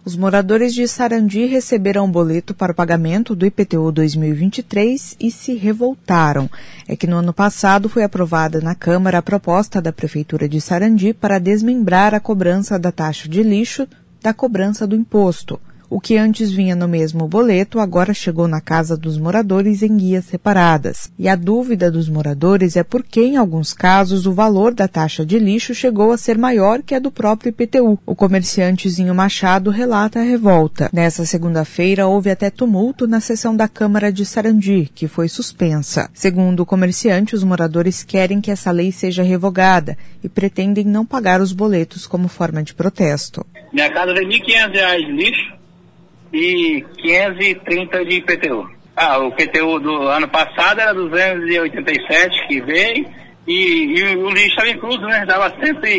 Os moradores de Sarandi receberam um boleto para o pagamento do IPTU 2023 e se revoltaram. É que no ano passado foi aprovada na Câmara a proposta da Prefeitura de Sarandi para desmembrar a cobrança da taxa de lixo da cobrança do imposto. O que antes vinha no mesmo boleto, agora chegou na casa dos moradores em guias separadas. E a dúvida dos moradores é porque, em alguns casos, o valor da taxa de lixo chegou a ser maior que a do próprio IPTU. O comerciante Zinho Machado relata a revolta. Nessa segunda-feira, houve até tumulto na sessão da Câmara de Sarandi, que foi suspensa. Segundo o comerciante, os moradores querem que essa lei seja revogada e pretendem não pagar os boletos como forma de protesto. Minha casa vem R$ 1.500 de lixo e 530 de IPTU. O IPTU do ano passado era 287 que veio e o lixo estava incluso, né? Dava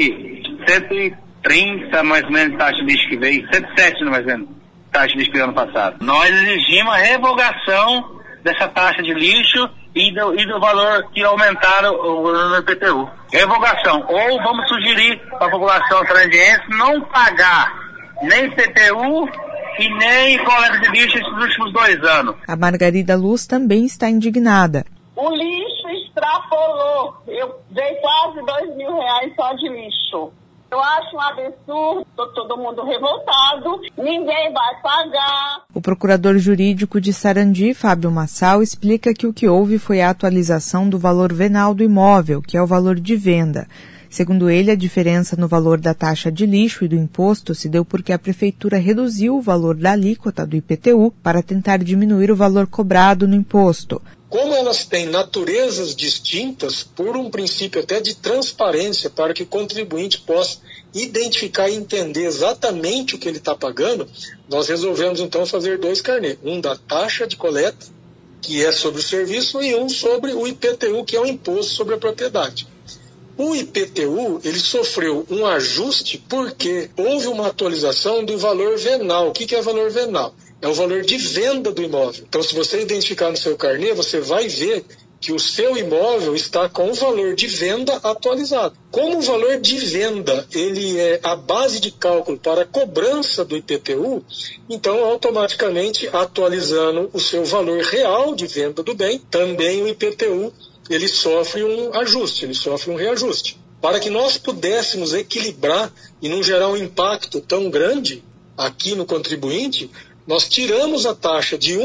130 mais ou menos de taxa de lixo que veio, 107 mais ou menos taxa de lixo do ano passado. Nós exigimos a revogação dessa taxa de lixo e do valor que aumentaram no IPTU. Revogação. Ou vamos sugerir para a população sarandiense não pagar nem IPTU e nem coleta de lixo esses últimos 2 anos. A Margarida Luz também está indignada. O lixo extrapolou. Eu dei quase R$2.000 só de lixo. Eu acho um absurdo, todo mundo revoltado, ninguém vai pagar. O procurador jurídico de Sarandi, Fábio Massal, explica que o que houve foi a atualização do valor venal do imóvel, que é o valor de venda. Segundo ele, a diferença no valor da taxa de lixo e do imposto se deu porque a Prefeitura reduziu o valor da alíquota do IPTU para tentar diminuir o valor cobrado no imposto. Como elas têm naturezas distintas, por um princípio até de transparência, para que o contribuinte possa identificar e entender exatamente o que ele está pagando, nós resolvemos então fazer 2 carnês. Um da taxa de coleta, que é sobre o serviço, e um sobre o IPTU, que é o imposto sobre a propriedade. O IPTU, ele sofreu um ajuste porque houve uma atualização do valor venal. O que é valor venal? É o valor de venda do imóvel. Então, se você identificar no seu carnê, você vai ver que o seu imóvel está com o valor de venda atualizado. Como o valor de venda ele é a base de cálculo para a cobrança do IPTU, então, automaticamente, atualizando o seu valor real de venda do bem, também o IPTU ele sofre um ajuste, ele sofre um reajuste. Para que nós pudéssemos equilibrar e não gerar um impacto tão grande aqui no contribuinte, nós tiramos a taxa de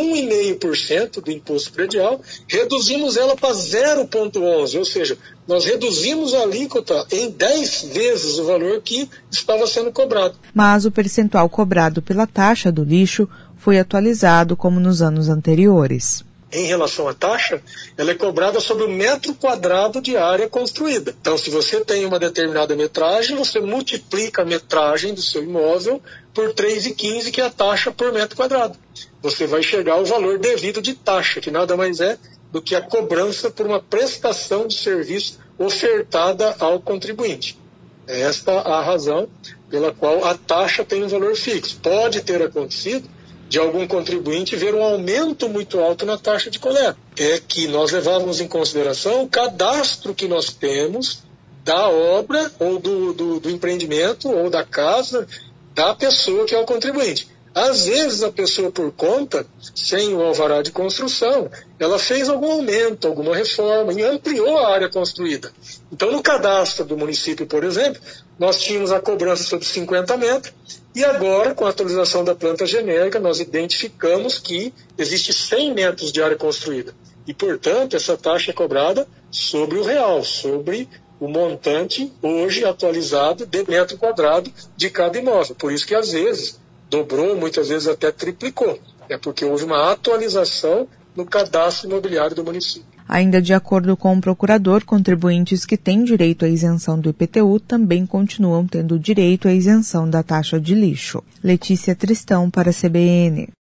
1,5% do imposto predial, reduzimos ela para 0,11%, ou seja, nós reduzimos a alíquota em 10 vezes o valor que estava sendo cobrado. Mas o percentual cobrado pela taxa do lixo foi atualizado como nos anos anteriores. Em relação à taxa, ela é cobrada sobre o metro quadrado de área construída. Então, se você tem uma determinada metragem, você multiplica a metragem do seu imóvel por 3,15, que é a taxa por metro quadrado. Você vai chegar ao valor devido de taxa, que nada mais é do que a cobrança por uma prestação de serviço ofertada ao contribuinte. É esta a razão pela qual a taxa tem um valor fixo. Pode ter acontecido de algum contribuinte ver um aumento muito alto na taxa de coleta. É que nós levávamos em consideração o cadastro que nós temos da obra ou do empreendimento ou da casa da pessoa que é o contribuinte. Às vezes a pessoa por conta, sem o alvará de construção, ela fez algum aumento, alguma reforma e ampliou a área construída. Então no cadastro do município, por exemplo, nós tínhamos a cobrança sobre 50 metros e agora, com a atualização da planta genérica, nós identificamos que existe 100 metros de área construída. E, portanto, essa taxa é cobrada sobre o real, sobre o montante hoje atualizado de metro quadrado de cada imóvel. Por isso que, às vezes, dobrou, muitas vezes até triplicou. É porque houve uma atualização no cadastro imobiliário do município. Ainda de acordo com o procurador, contribuintes que têm direito à isenção do IPTU também continuam tendo direito à isenção da taxa de lixo. Letícia Tristão para a CBN.